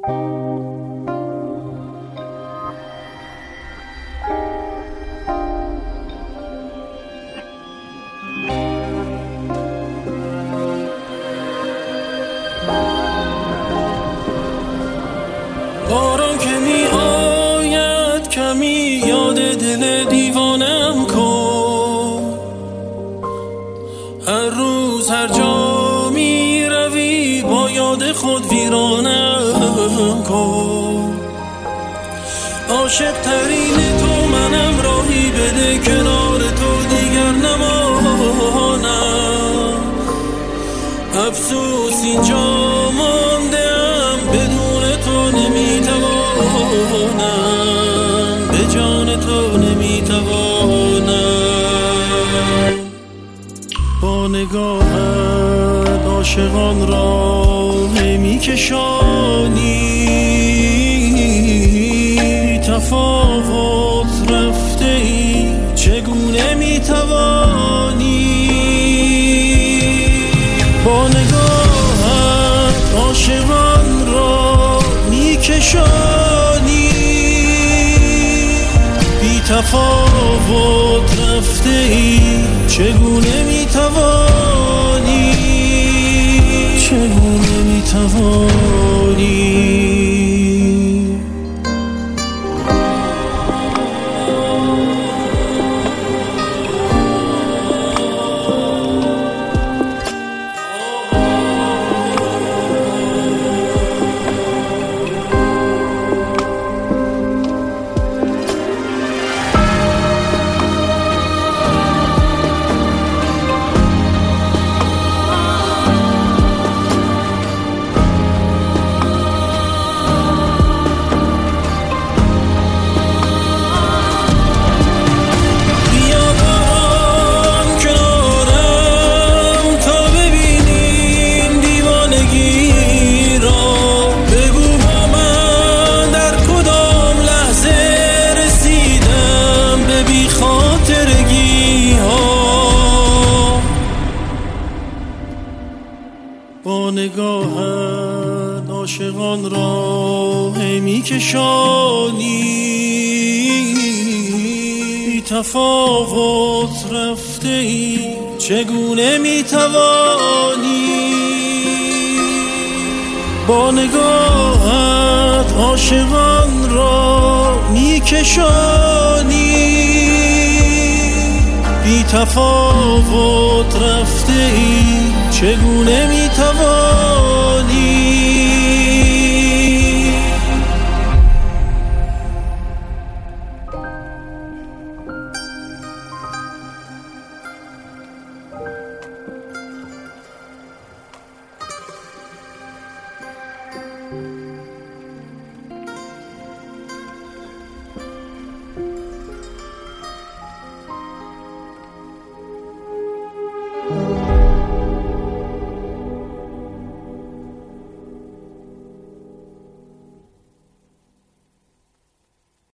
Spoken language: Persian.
باران که می آید کمی یاد دل دیوانم کن، هر روز هر جا می روی با یاد خود ویرانم کن. عاشق ترین تو منم، راهی بده کنار تو دیگر نمانم. افسوس اینجا ماندم، بدون تو نمیتوانم، به جان تو نمیتوانم. با نگاهت عاشقان را میکشانی، تفاوت رفته ای چگونه میتوانی. با نگاهت عاشقان را میکشانی، بی تفاوت رفته ای چگونه میتوانی، چگونه میتوانی. با نگاهت عاشقان را میکشانی، بی تفاوت رفته ای چگونه میتوانی. با نگاهت عاشقان را میکشانی، بی تفاوت رفته ای چگونه میتوانی.